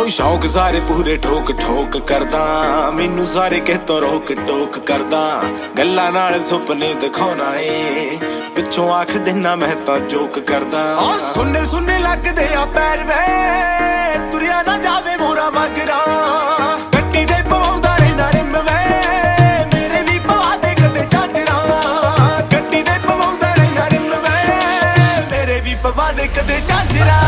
शौक सारे पूरे ठोक ठोक करदा, मैनू सारे कहतों रोक टोक करदा। गल्लां नाल सुपने दिखाउणा ए, पिछों आख दिना मैं तां जोक करदा। सुनने सुनने लगदे आ पैर वे, तुरिया ना जावे मोरा मगरा। गड्डी दे पवाउंदा रहना रिम वे, मेरे भी पवा दे कदे झांजरा। गड्डी दे पवाउंदा रहना रिम वे, मेरे भी पवा दे कदे झांजरा।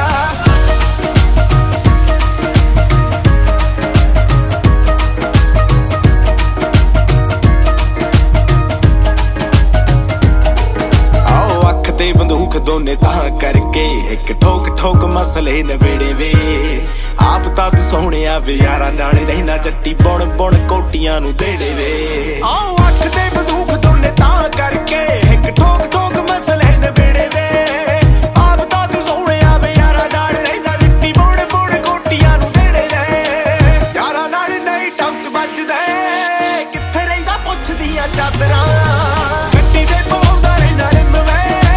बंदूक दोने तां करके एक ठोक ठोक मसले नवेड़े वे। आप तां तू सोहणिया वे यारा नाल रहना, जट्टी बुण बुण कोटियां नू देड़े वे। आओ अख ते बंदूक दोने तां करके एक ठोक ठोक मसले नवेड़े वे। आप तां तू सोहणिया वे यारा नाल रहना, जट्टी बुण बुण कोटियां नू देड़े वे। यारा नाल नहीं डाउट बजदा, कित्थे रहिंदा पुछदियां चादरां। गड्डी दे पवाउंदा रहना रिम वे,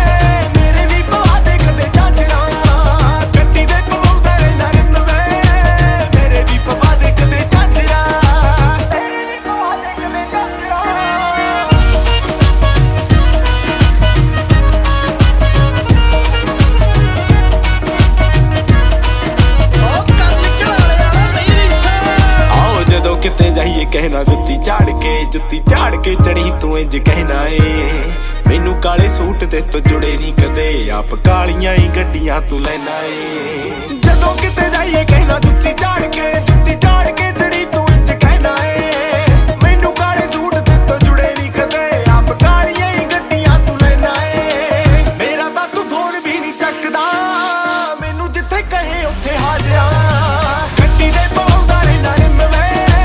किते जाइए कहना जुत्ती झाड़ के चढ़ी तू इंज कहना ए। मैनू काले सूट ते तो जुड़े नहीं कदे, आप कालियां ही गड्डियां तू लेना ए। जदों किते जाइए कहना जुत्ती झाड़ के चढ़ी तू इंज कहना ए। मैनू काले सूट ते तो जुड़े नहीं कदे, आप कालियां ही गड्डियां तू लेना ए। मेरा तां तू फोन भी नहीं चकदा, मैनू जिथे कहे उत्थे हाजिरा। गड्डी दे पवाउंदा रहना रिम वे,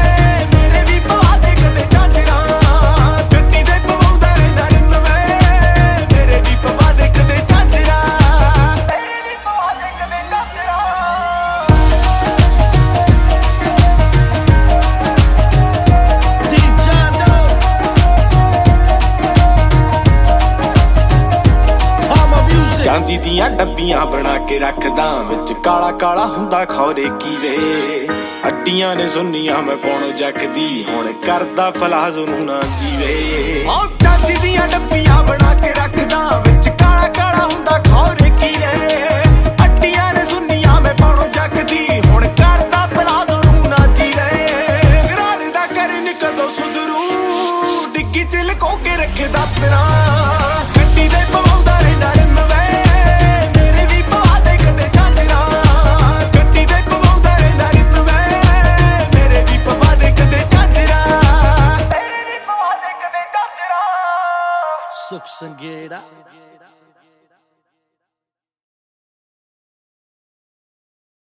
चांदी दियां डब्बियां बना के रखदा, विच काला काला हुंदा खौरे की वे। हड्डियां ने सुन्नियां मैं पौण जकदी, हुण करदा पलाजो नू ना जीवे। चांदी दियां डब्बियां बना के रखदा, विच काला काला हुंदा खौरे की वे। हड्डियां ने सुन्नियां मैं पौण जकदी, हुण करदा पलाजो नू ना जीवे। घराले दा करन कदों सुधरू, डिग्गी च लुको के रखदा फिरां। गड्डी दे पवाउंदा रहना रिम वे, सुख संगेड़ा।